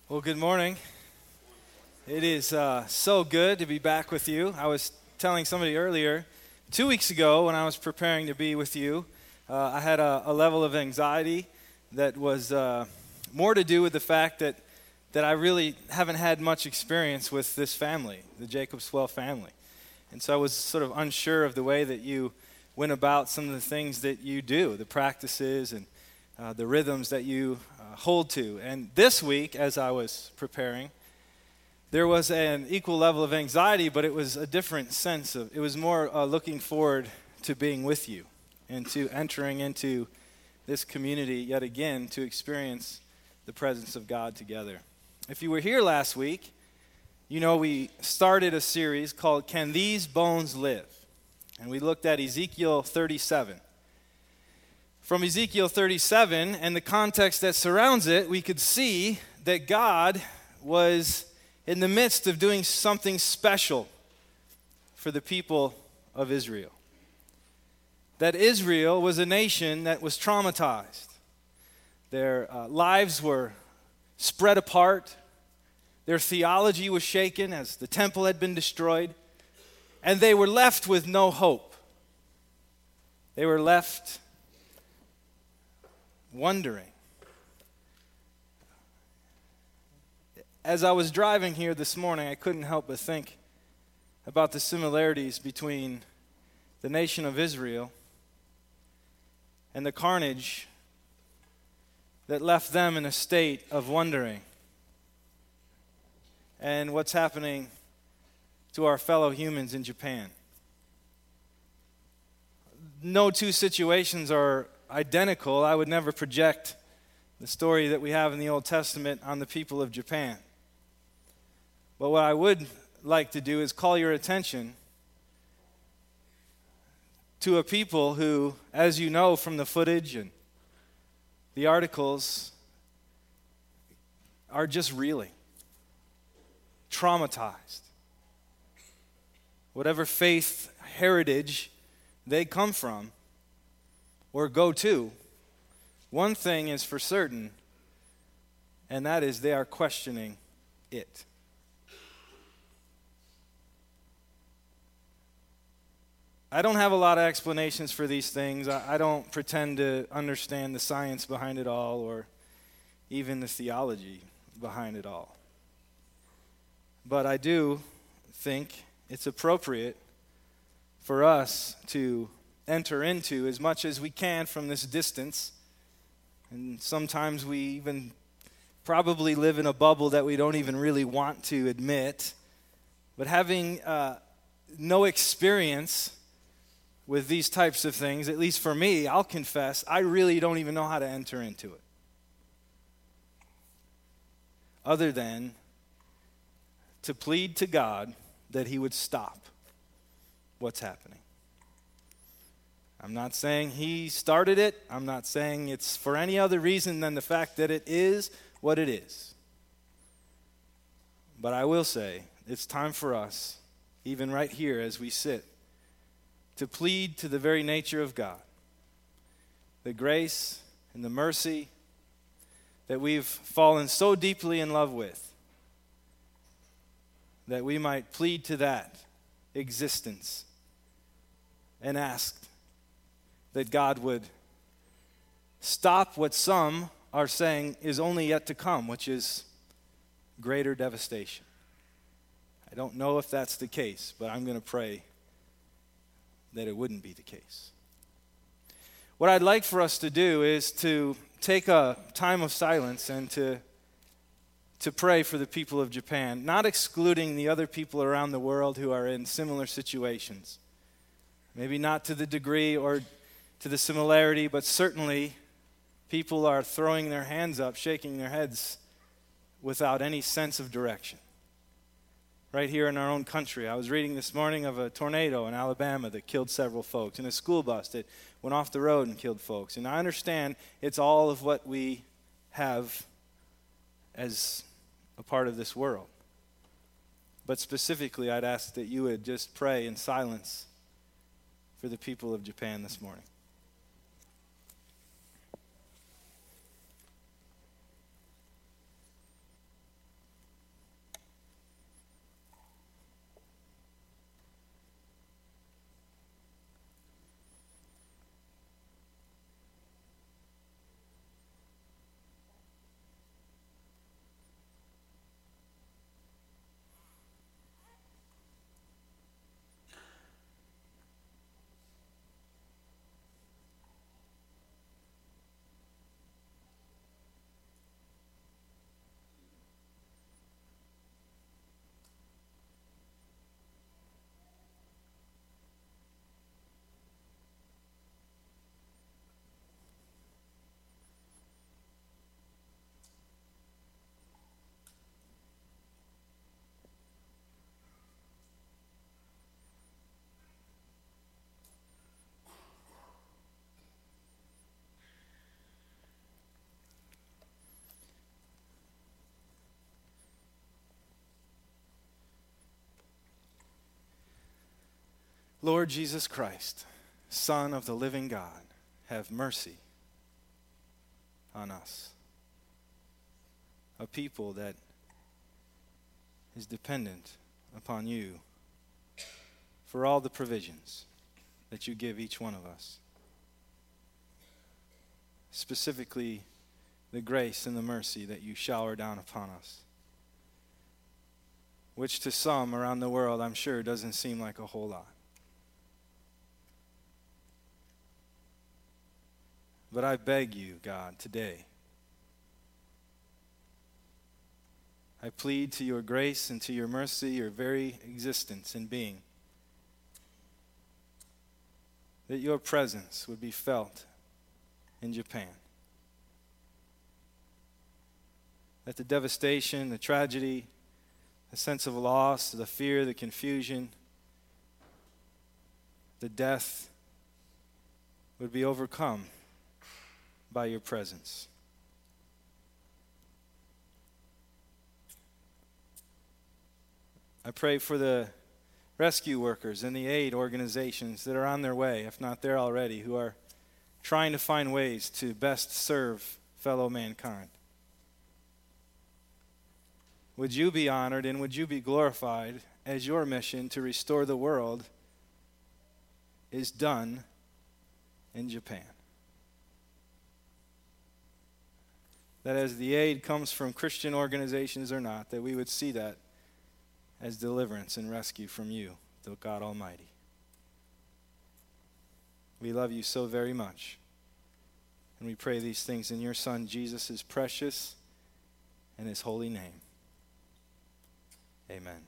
Well, good morning. It is so good to be back with you. I was telling somebody earlier, 2 weeks ago when I was preparing to be with you, I had a level of anxiety that was more to do with the fact that I really haven't had much experience with this family, the Jacob Swell family. And so I was sort of unsure of the way that you went about some of the things that you do, the practices and the rhythms that you hold to. And this week, as I was preparing, there was an equal level of anxiety, but it was a different sense of, it was more looking forward to being with you and to entering into this community yet again to experience the presence of God together. If you were here last week, you know we started a series called Can These Bones Live? And we looked at Ezekiel 37. From Ezekiel 37 and the context that surrounds it, we could see that God was in the midst of doing something special for the people of Israel. That Israel was a nation that was traumatized. Their lives were spread apart. Their theology was shaken as the temple had been destroyed. And they were left with no hope. They were left wondering. As I was driving here this morning, I couldn't help but think about the similarities between the nation of Israel and the carnage that left them in a state of wondering, and what's happening to our fellow humans in Japan. No two situations are identical. I would never project the story that we have in the Old Testament on the people of Japan. But what I would like to do is call your attention to a people who, as you know from the footage and the articles, are just reeling, traumatized. Whatever faith heritage they come from or go to, one thing is for certain, and that is they are questioning it. I don't have a lot of explanations for these things. I don't pretend to understand the science behind it all or even the theology behind it all. But I do think it's appropriate for us to enter into as much as we can from this distance. And sometimes we even probably live in a bubble that we don't even really want to admit. But having no experience with these types of things, at least for me, I'll confess, I really don't even know how to enter into it. Other than to plead to God that He would stop what's happening. I'm not saying He started it. I'm not saying it's for any other reason than the fact that it is what it is. But I will say it's time for us, even right here as we sit, to plead to the very nature of God, the grace and the mercy that we've fallen so deeply in love with, that we might plead to that existence and ask that God would stop what some are saying is only yet to come, which is greater devastation. I don't know if that's the case, but I'm going to pray that it wouldn't be the case. What I'd like for us to do is to take a time of silence and to pray for the people of Japan, not excluding the other people around the world who are in similar situations. Maybe not to the degree or to the similarity, but certainly people are throwing their hands up, shaking their heads without any sense of direction. Right here in our own country, I was reading this morning of a tornado in Alabama that killed several folks, and a school bus that went off the road and killed folks. And I understand it's all of what we have as a part of this world. But specifically, I'd ask that you would just pray in silence for the people of Japan this morning. Lord Jesus Christ, Son of the living God, have mercy on us. A people that is dependent upon you for all the provisions that you give each one of us. Specifically, the grace and the mercy that you shower down upon us, which to some around the world, I'm sure, doesn't seem like a whole lot. But I beg you, God, today, I plead to your grace and to your mercy, your very existence and being, that your presence would be felt in Japan. That the devastation, the tragedy, the sense of loss, the fear, the confusion, the death would be overcome by your presence. I pray for the rescue workers and the aid organizations that are on their way, if not there already, who are trying to find ways to best serve fellow mankind. Would you be honored and would you be glorified as your mission to restore the world is done in Japan? That as the aid comes from Christian organizations or not, that we would see that as deliverance and rescue from you, the God Almighty. We love you so very much. And we pray these things in your Son, Jesus' precious and his holy name. Amen.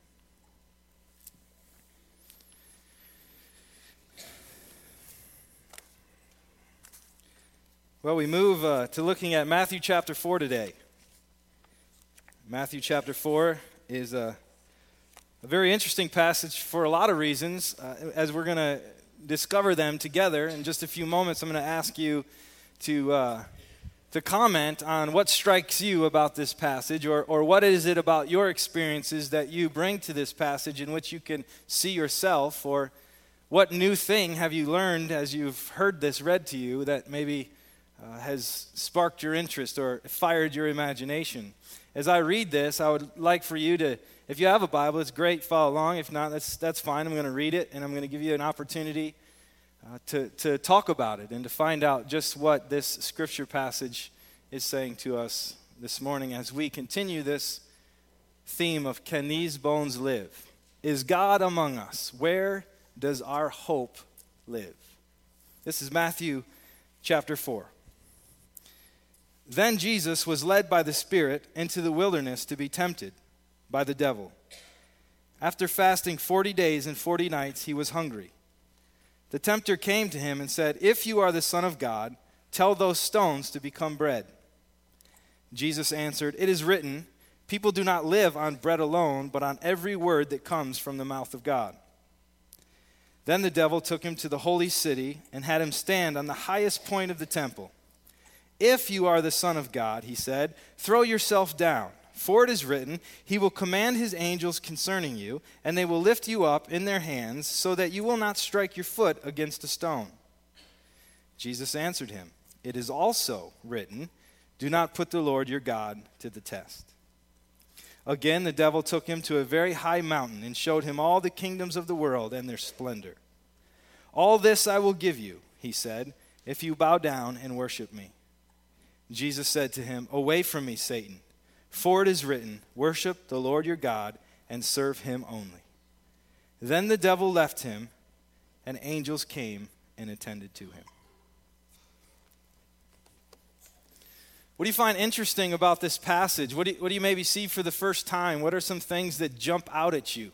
Well, we move to looking at Matthew chapter 4 today. Matthew chapter 4 is a very interesting passage for a lot of reasons. As we're going to discover them together in just a few moments, I'm going to ask you to comment on what strikes you about this passage, or what is it about your experiences that you bring to this passage in which you can see yourself, or what new thing have you learned as you've heard this read to you that maybe has sparked your interest or fired your imagination. As I read this, I would like for you to, if you have a Bible, it's great, follow along. If not, that's fine. I'm going to read it, and I'm going to give you an opportunity to talk about it and to find out just what this scripture passage is saying to us this morning as we continue this theme of Can These Bones Live? Is God among us? Where does our hope live? This is Matthew chapter 4. Then Jesus was led by the Spirit into the wilderness to be tempted by the devil. After fasting 40 days and 40 nights, he was hungry. The tempter came to him and said, "If you are the Son of God, tell those stones to become bread." Jesus answered, "It is written, people do not live on bread alone, but on every word that comes from the mouth of God." Then the devil took him to the holy city and had him stand on the highest point of the temple. "If you are the Son of God," he said, "throw yourself down. For it is written, he will command his angels concerning you, and they will lift you up in their hands, so that you will not strike your foot against a stone." Jesus answered him, "It is also written, do not put the Lord your God to the test." Again, the devil took him to a very high mountain and showed him all the kingdoms of the world and their splendor. "All this I will give you," he said, "if you bow down and worship me." Jesus said to him, "Away from me, Satan, for it is written, worship the Lord your God and serve him only." Then the devil left him, and angels came and attended to him. What do you find interesting about this passage? What do you maybe see for the first time? What are some things that jump out at you?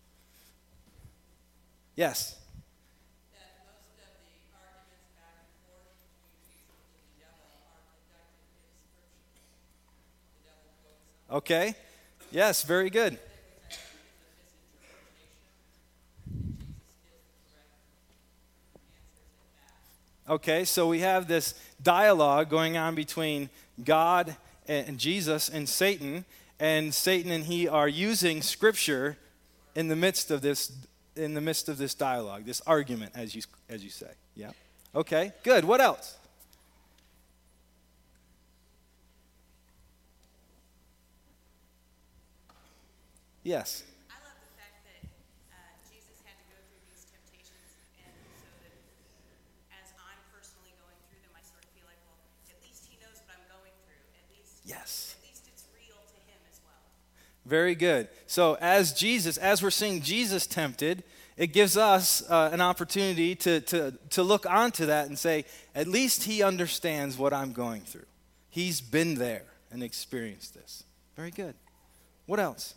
Yes? That most of the arguments back and forth between Jesus and the devil are conducted in Scripture. The devil quotes them. Okay. Yes, very good. Which I think is a misinterpretation. Jesus gives the correct answers at that. Okay, so we have this dialogue going on between God and Jesus and Satan and he are using Scripture in the midst of this in the midst of this dialogue, this argument, as you say. Yeah. Okay, good. What else? Yes. I love the fact that Jesus had to go through these temptations, and so that as I'm personally going through them, I sort of feel like, well, at least he knows what I'm going through. Yes. At least it's real to him as well. Very good. So as we're seeing Jesus tempted, it gives us an opportunity to look onto that and say, at least he understands what I'm going through. He's been there and experienced this. Very good. What else?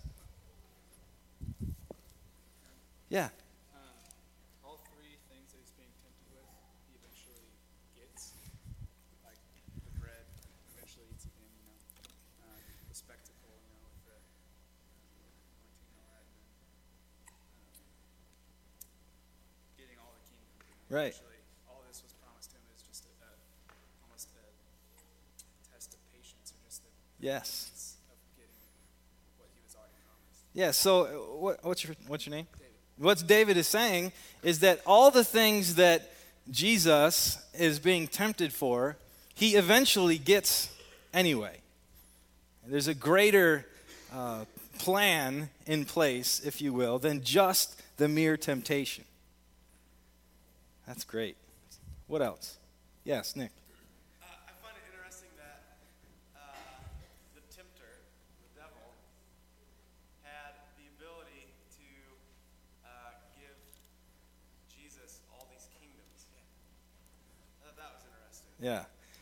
Yeah. All three things that he's being tempted with, he eventually gets. Like the bread, eventually eats again, the spectacle, with the anointing and all that, and then getting all the kingdom. Right. Eventually, all this was promised him is just almost a test of patience, or just the Yes. patience of getting what he was already promised. Yeah, so what's your name? What David is saying is that all the things that Jesus is being tempted for, he eventually gets anyway. There's a greater plan in place, if you will, than just the mere temptation. That's great. What else? Yes, Nick. I find it interesting that the tempter, the devil, had the ability to give Jesus all these kingdoms. I thought that was interesting. Yeah.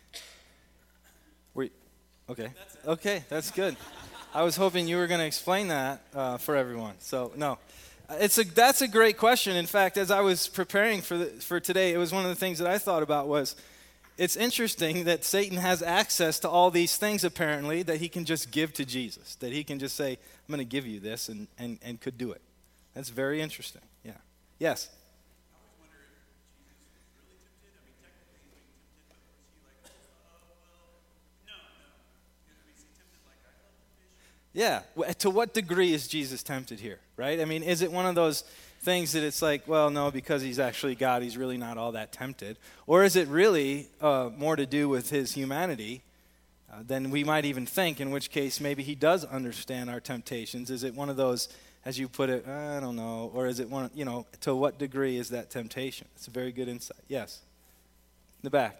Okay. Okay, that's good. I was hoping you were going to explain that for everyone. So no, that's a great question. In fact, as I was preparing for today, it was one of the things that I thought about was, it's interesting that Satan has access to all these things apparently that he can just give to Jesus. That he can just say, I'm going to give you this, and could do it. That's very interesting. Yeah. Yes. I always wonder if Jesus was really tempted. I mean, technically he's being tempted, but was he like, no. Is he tempted like I felt temptation? Yeah. To what degree is Jesus tempted here, right? I mean, is it one of those things that it's like, well, no, because he's actually God, he's really not all that tempted? Or is it really more to do with his humanity than we might even think, in which case maybe he does understand our temptations? Is it one of those, as you put it, I don't know, or is it one, to what degree is that temptation? It's a very good insight. Yes. In the back.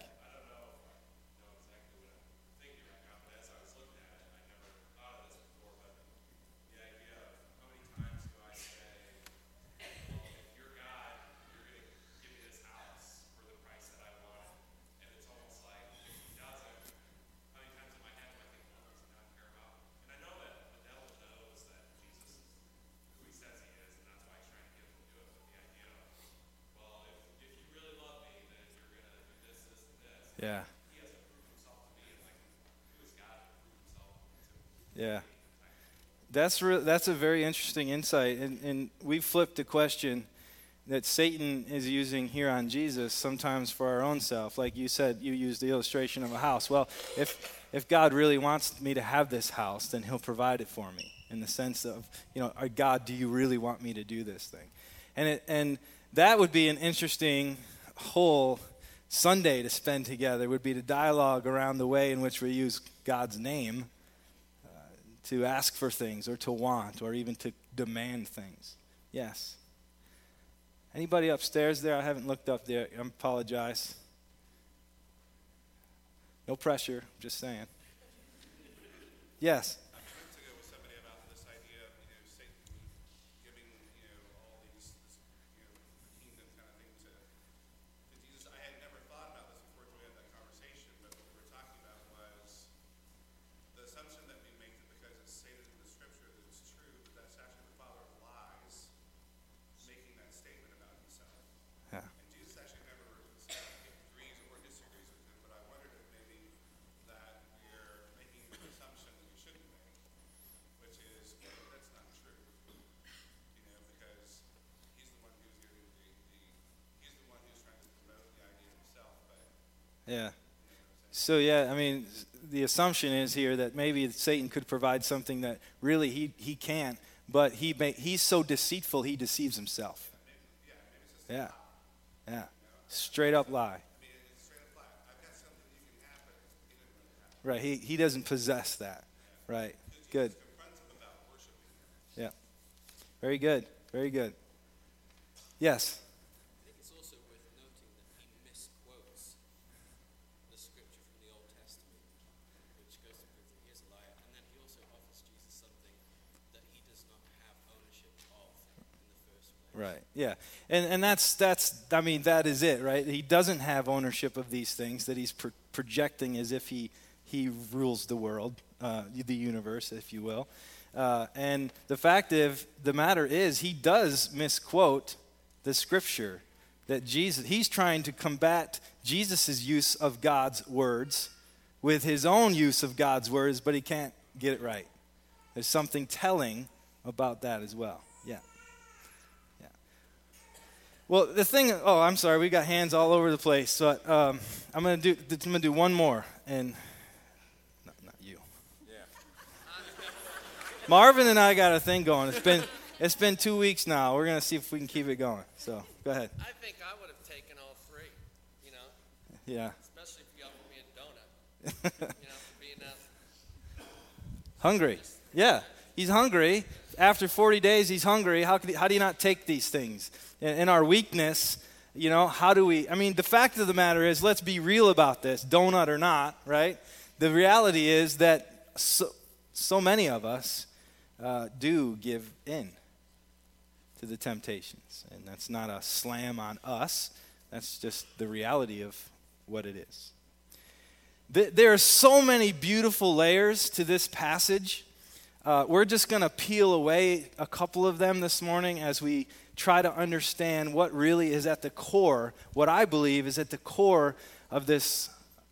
Yeah. Yeah. That's a very interesting insight. And we've flipped the question that Satan is using here on Jesus sometimes for our own self. Like you said, you used the illustration of a house. Well, if God really wants me to have this house, then he'll provide it for me, in the sense of, God, do you really want me to do this thing? And that would be an interesting whole Sunday to spend together, would be to dialogue around the way in which we use God's name to ask for things, or to want, or even to demand things. Yes. Anybody upstairs there? I haven't looked up there. I apologize. No pressure, just saying. Yes. A few minutes ago with somebody about this idea of, Satan giving, all these, kingdom kind of thing to Jesus. I had never thought about this before we had that conversation, but what we were talking about was the assumption that we make that because it's stated in the scripture that it's true, but that's actually the father of lies making that statement about himself. Yeah. And Jesus actually never agrees or disagrees with him, but I wondered if maybe that we're making an assumption that we shouldn't make, which is that's not true. Because he's the one who's giving he's the one who's trying to promote the idea himself, but Yeah. So, yeah, I mean, the assumption is here that maybe Satan could provide something that really he can't, but he's so deceitful he deceives himself. Yeah. Yeah. Straight up lie. I mean, it's straight up lie. I've got something you can have, but he didn't really have. Right. He doesn't possess that. Right. Good. Confronts him about worshiping him. Yeah. Very good. Very good. Yes. I think it's also worth noting that he misquotes the scripture from the Old Testament, which goes to prove that he is a liar. And then he also offers Jesus something that he does not have ownership of in the first place. Right. Yeah. And that's I mean, that is it, right? He doesn't have ownership of these things that he's projecting as if he rules the world, the universe, if you will. And the fact of the matter is, he does misquote the scripture that he's trying to combat Jesus' use of God's words with his own use of God's words, but he can't get it right. There's something telling about that as well. Yeah. Yeah. Well, I'm sorry, we got hands all over the place. So I'm going to do one more, and not you. Marvin and I got a thing going. It's been 2 weeks now. We're going to see if we can keep it going. So, go ahead. I think I would have taken all three, Yeah. especially if you offered me a donut, for being that. Hungry. Yeah. He's hungry. After 40 days, he's hungry. How do you not take these things? In our weakness, how do we? I mean, the fact of the matter is, let's be real about this, donut or not, right? The reality is that so many of us do give in to the temptations. And that's not a slam on us. That's just the reality of what it is. There are so many beautiful layers to this passage. We're just going to peel away a couple of them this morning as we try to understand what really is at the core, what I believe is at the core of this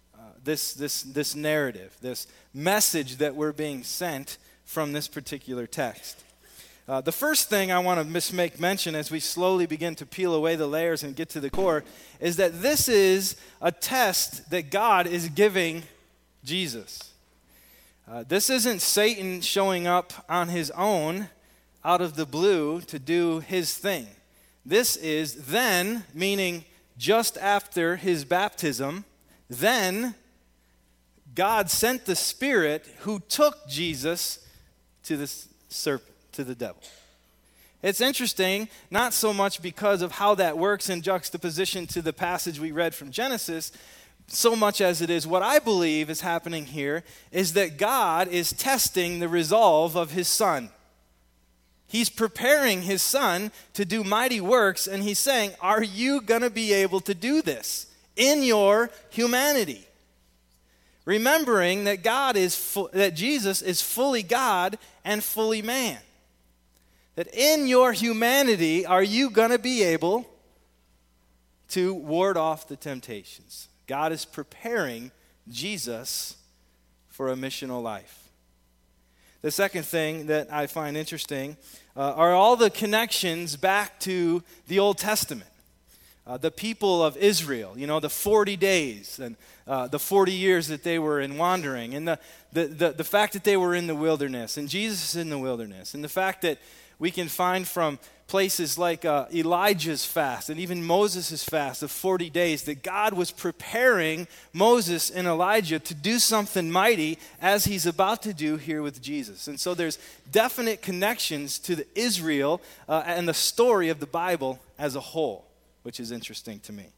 narrative, this message that we're being sent from this particular text. The first thing I want to make mention as we slowly begin to peel away the layers and get to the core is that this is a test that God is giving Jesus. This isn't Satan showing up on his own out of the blue to do his thing. This is then, meaning just after his baptism, then God sent the Spirit who took Jesus to the serpent, to the devil. It's interesting, not so much because of how that works in juxtaposition to the passage we read from Genesis, so much as it is what I believe is happening here is that God is testing the resolve of his Son. He's preparing his Son to do mighty works, and he's saying, are you going to be able to do this in your humanity? Remembering that that Jesus is fully God and fully man. That in your humanity, are you going to be able to ward off the temptations? God is preparing Jesus for a missional life. The second thing that I find interesting are all the connections back to the Old Testament. The people of Israel, the 40 days and the 40 years that they were in wandering, and the fact that they were in the wilderness, and Jesus is in the wilderness, and the fact that we can find from places like Elijah's fast and even Moses' fast of 40 days that God was preparing Moses and Elijah to do something mighty as he's about to do here with Jesus. And so there's definite connections to the Israel and the story of the Bible as a whole, which is interesting to me.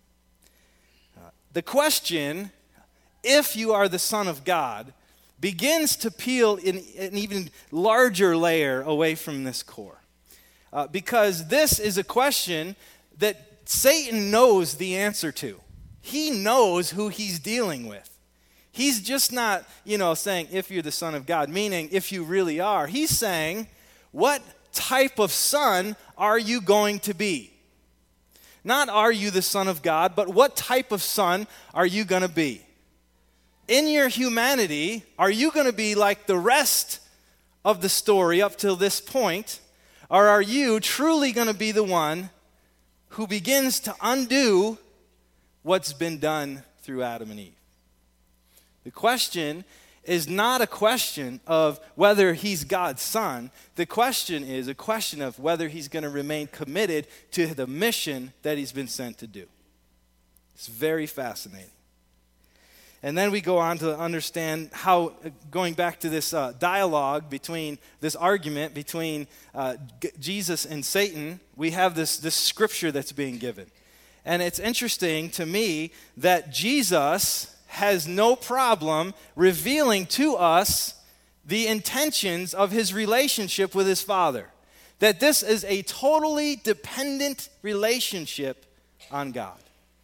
The question, if you are the Son of God, begins to peel in an even larger layer away from this core. Because this is a question that Satan knows the answer to. He knows who he's dealing with. He's just not, saying, if you're the Son of God, meaning if you really are. He's saying, what type of son are you going to be? Not are you the Son of God, but what type of son are you going to be? In your humanity, are you going to be like the rest of the story up till this point? Or are you truly going to be the one who begins to undo what's been done through Adam and Eve? The question is not a question of whether he's God's son. The question is a question of whether he's going to remain committed to the mission that he's been sent to do. It's very fascinating. And then we go on to understand how, going back to this dialogue between, this argument between Jesus and Satan, we have this scripture that's being given. And it's interesting to me that Jesus has no problem revealing to us the intentions of his relationship with his Father. That this is a totally dependent relationship on God.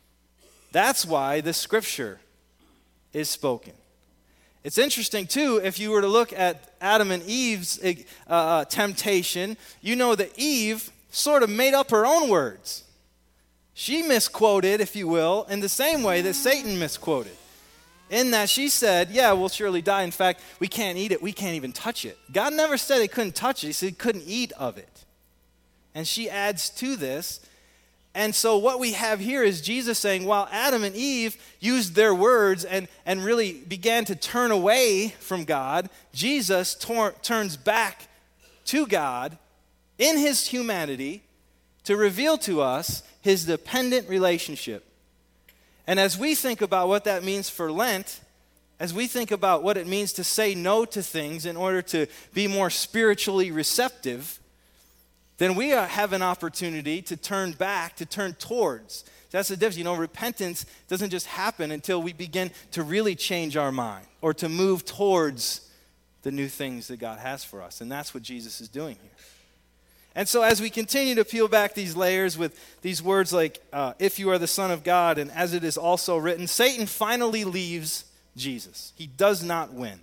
That's why the scripture is spoken. It's interesting, too, if you were to look at Adam and Eve's temptation, you know that Eve sort of made up her own words. She misquoted, if you will, in the same way that Satan misquoted. In that she said, yeah, we'll surely die. In fact, we can't eat it. We can't even touch it. God never said they couldn't touch it. He said he couldn't eat of it. And she adds to this. And so what we have here is Jesus saying, while Adam and Eve used their words and really began to turn away from God, Jesus turns back to God in his humanity to reveal to us his dependent relationship. And as we think about what that means for Lent, as we think about what it means to say no to things in order to be more spiritually receptive, then we have an opportunity to turn back, to turn towards. That's the difference. You know, repentance doesn't just happen until we begin to really change our mind or to move towards the new things that God has for us. And that's what Jesus is doing here. And so as we continue to peel back these layers with these words like, if you are the Son of God, and as it is also written, Satan finally leaves Jesus. He does not win.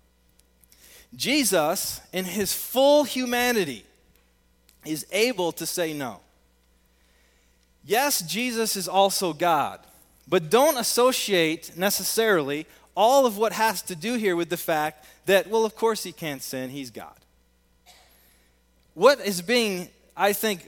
Jesus, in his full humanity, is able to say no. Yes, Jesus is also God, but don't associate necessarily all of what has to do here with the fact that, well, of course he can't sin, he's God. What is being, I think,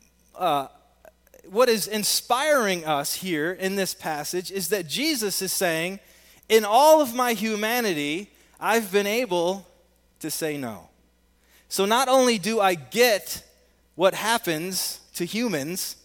what is inspiring us here in this passage is that Jesus is saying, in all of my humanity, I've been able to say no. So not only do I get what happens to humans,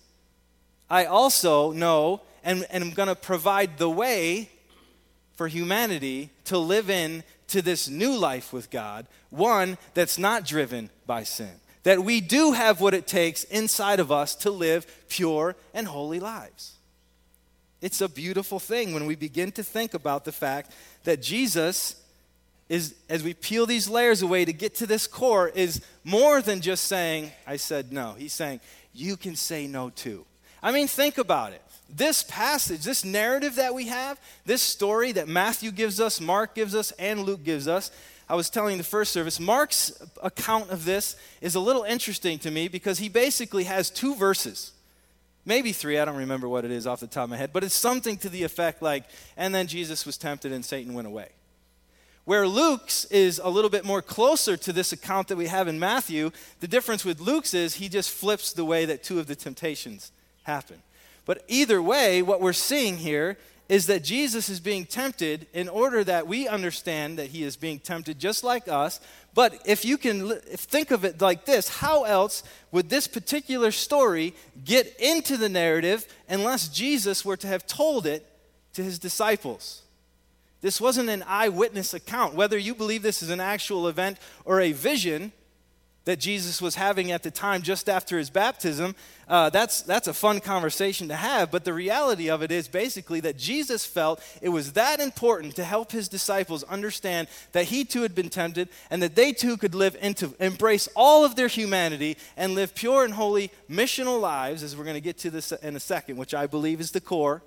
I also know and am going to provide the way for humanity to live in to this new life with God, one that's not driven by sin. That we do have what it takes inside of us to live pure and holy lives. It's a beautiful thing when we begin to think about the fact that Jesus is, as we peel these layers away to get to this core, is more than just saying, I said no. He's saying, you can say no too. I mean, think about it. This passage, this narrative that we have, this story that Matthew gives us, Mark gives us, and Luke gives us, I was telling the first service, Mark's account of this is a little interesting to me because he basically has 2 verses. Maybe 3, I don't remember what it is off the top of my head, but it's something to the effect like, and then Jesus was tempted and Satan went away. Where Luke's is a little bit more closer to this account that we have in Matthew, the difference with Luke's is he just flips the way that 2 of the temptations happen. But either way, what we're seeing here is that Jesus is being tempted in order that we understand that he is being tempted just like us. But if you can think of it like this, how else would this particular story get into the narrative unless Jesus were to have told it to his disciples? This wasn't an eyewitness account. Whether you believe this is an actual event or a vision that Jesus was having at the time just after his baptism, that's a fun conversation to have. But the reality of it is basically that Jesus felt it was that important to help his disciples understand that he too had been tempted and that they too could embrace all of their humanity and live pure and holy missional lives, as we're going to get to this in a second, which I believe is the core.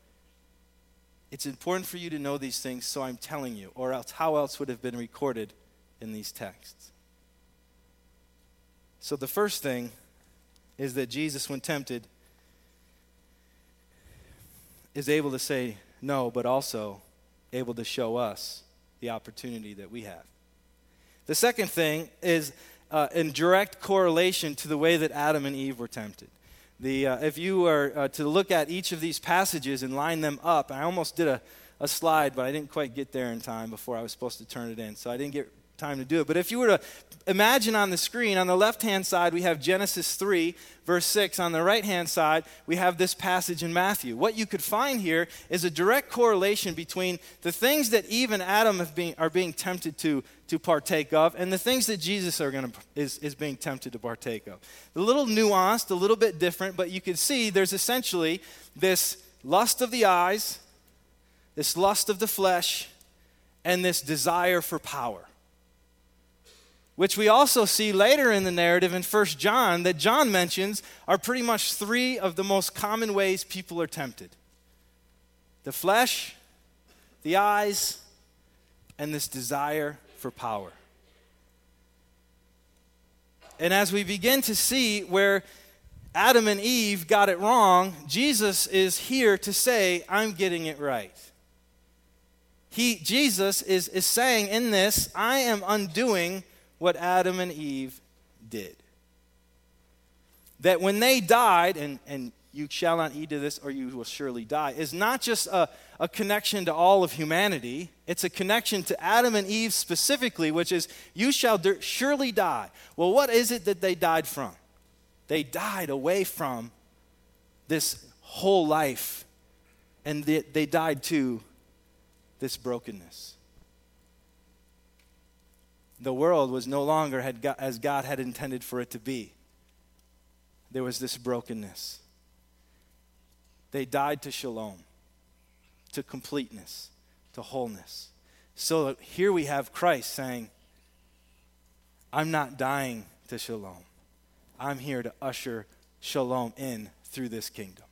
It's important for you to know these things, so I'm telling you, or else how else would have been recorded in these texts? So the first thing is that Jesus, when tempted, is able to say no, but also able to show us the opportunity that we have. The second thing is in direct correlation to the way that Adam and Eve were tempted. If you were to look at each of these passages and line them up, I almost did a slide, but I didn't quite get there in time before I was supposed to turn it in, so I didn't get time to do it. But if you were to imagine on the screen, on the left-hand side, we have Genesis 3, verse 6. On the right-hand side, we have this passage in Matthew. What you could find here is a direct correlation between the things that Eve and Adam are being tempted to partake of and the things that Jesus is being tempted to partake of. A little nuanced, a little bit different, but you can see there's essentially this lust of the eyes, this lust of the flesh, and this desire for power, which we also see later in the narrative in 1 John that John mentions are pretty much three of the most common ways people are tempted: the flesh, the eyes, and this desire for power. And as we begin to see where Adam and Eve got it wrong, Jesus is here to say, I'm getting it right. Jesus is saying in this, I am undoing what Adam and Eve did. That when they died, and you shall not eat of this or you will surely die, is not just a connection to all of humanity. It's a connection to Adam and Eve specifically, which is, you shall surely die. Well, what is it that they died from? They died away from this whole life, and they died to this brokenness. The world was no longer as God had intended for it to be. There was this brokenness. They died to shalom, to completeness, to wholeness. So here we have Christ saying, I'm not dying to shalom. I'm here to usher shalom in through this kingdom.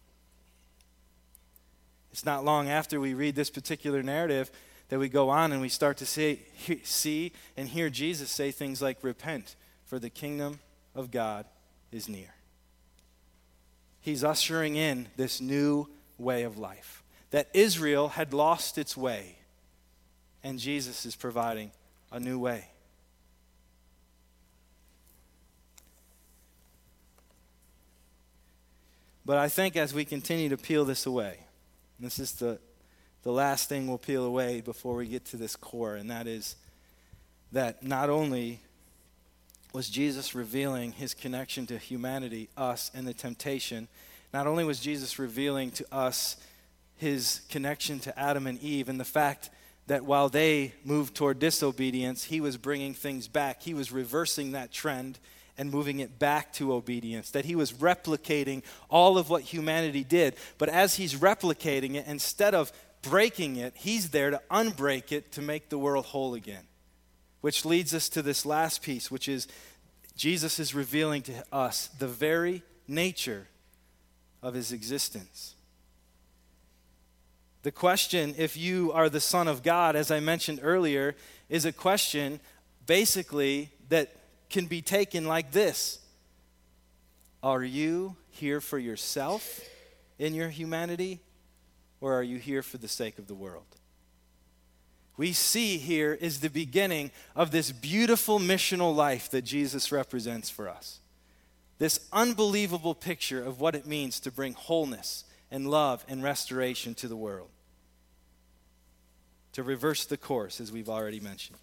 It's not long after we read this particular narrative that we go on and we start to see and hear Jesus say things like, repent, for the kingdom of God is near. He's ushering in this new way of life. That Israel had lost its way, and Jesus is providing a new way. But I think as we continue to peel this away, and this is the last thing we'll peel away before we get to this core, and that is that not only was Jesus revealing his connection to humanity, us, and the temptation, not only was Jesus revealing to us his connection to Adam and Eve and the fact that while they moved toward disobedience, he was bringing things back. He was reversing that trend and moving it back to obedience, that he was replicating all of what humanity did. But as he's replicating it, instead of breaking it, he's there to unbreak it to make the world whole again. Which leads us to this last piece, which is Jesus is revealing to us the very nature of his existence. The question, if you are the Son of God, as I mentioned earlier, is a question basically that can be taken like this. Are you here for yourself in your humanity, or are you here for the sake of the world? We see here is the beginning of this beautiful missional life that Jesus represents for us. This unbelievable picture of what it means to bring wholeness and love and restoration to the world. To reverse the course, as we've already mentioned.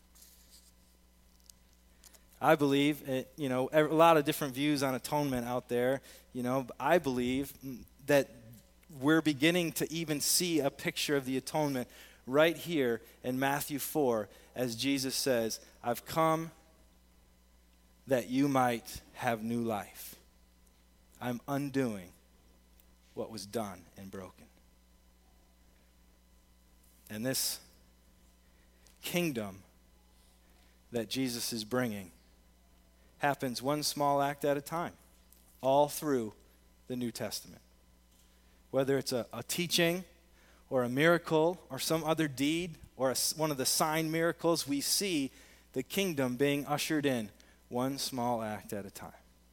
I believe, a lot of different views on atonement out there. I believe that we're beginning to even see a picture of the atonement right here in Matthew 4, as Jesus says, I've come that you might have new life. I'm undoing what was done and broken. And this kingdom that Jesus is bringing happens one small act at a time, all through the New Testament. Whether it's a teaching or a miracle or some other deed or one of the sign miracles, we see the kingdom being ushered in one small act at a time.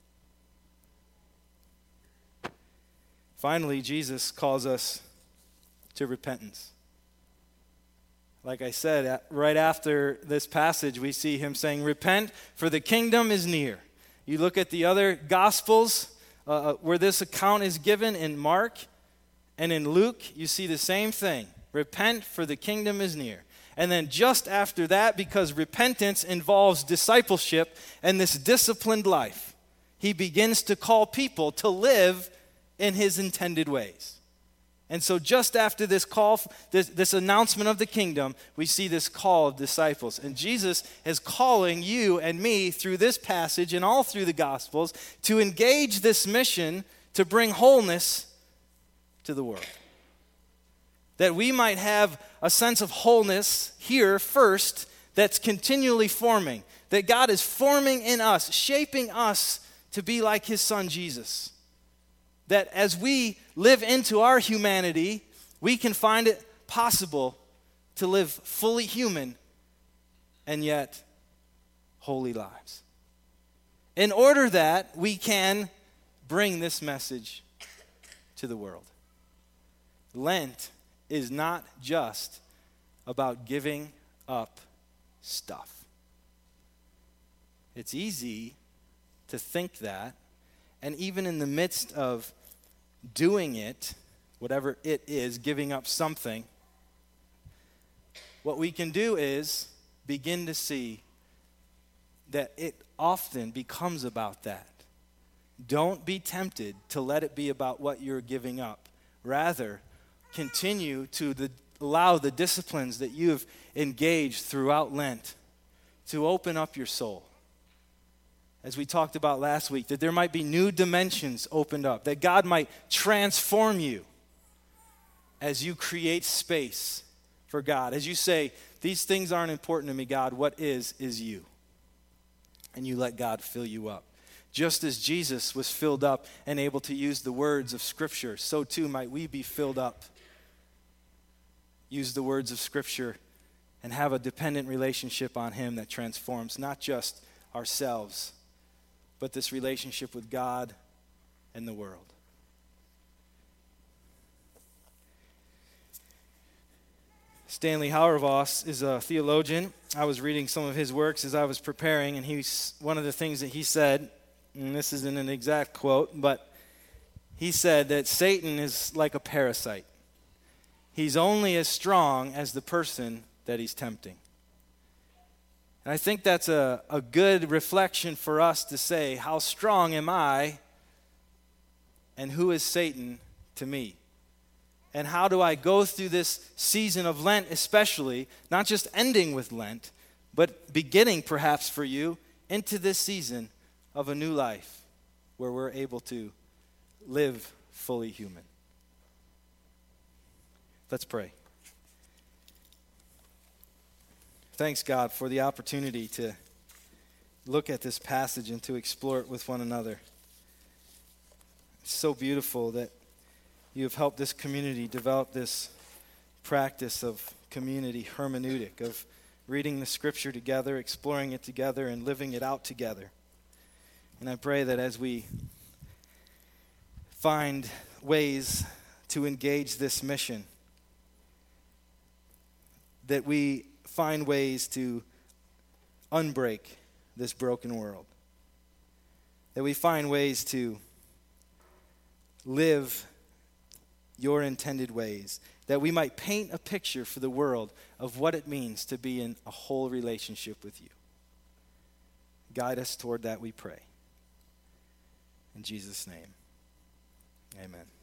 Finally, Jesus calls us to repentance. Like I said, right after this passage, we see him saying, repent, for the kingdom is near. You look at the other Gospels where this account is given in Mark and in Luke, you see the same thing. Repent, for the kingdom is near. And then just after that, because repentance involves discipleship and this disciplined life, he begins to call people to live in his intended ways. And so just after this call, this announcement of the kingdom, we see this call of disciples. And Jesus is calling you and me through this passage and all through the Gospels to engage this mission to bring wholeness to the world. That we might have a sense of wholeness here first that's continually forming. That God is forming in us, shaping us to be like his son Jesus. That as we live into our humanity, we can find it possible to live fully human and yet holy lives. In order that we can bring this message to the world. Lent is not just about giving up stuff. It's easy to think that, and even in the midst of doing it, whatever it is, giving up something, what we can do is begin to see that it often becomes about that. Don't be tempted to let it be about what you're giving up. Rather, continue to allow the disciplines that you have engaged throughout Lent to open up your soul. As we talked about last week, that there might be new dimensions opened up, that God might transform you as you create space for God. As you say, these things aren't important to me, God. What is you. And you let God fill you up. Just as Jesus was filled up and able to use the words of Scripture, so too might we be filled up. Use the words of Scripture and have a dependent relationship on him that transforms not just ourselves, but this relationship with God and the world. Stanley Hauerwas is a theologian. I was reading some of his works as I was preparing, and one of the things that he said, and this isn't an exact quote, but he said that Satan is like a parasite. He's only as strong as the person that he's tempting. And I think that's a good reflection for us to say, how strong am I and who is Satan to me? And how do I go through this season of Lent especially, not just ending with Lent, but beginning perhaps for you into this season of a new life where we're able to live fully human. Let's pray. Thanks, God, for the opportunity to look at this passage and to explore it with one another. It's so beautiful that you have helped this community develop this practice of community hermeneutic, of reading the Scripture together, exploring it together, and living it out together. And I pray that as we find ways to engage this mission, that we find ways to unbreak this broken world. That we find ways to live your intended ways. That we might paint a picture for the world of what it means to be in a whole relationship with you. Guide us toward that, we pray. In Jesus' name, amen.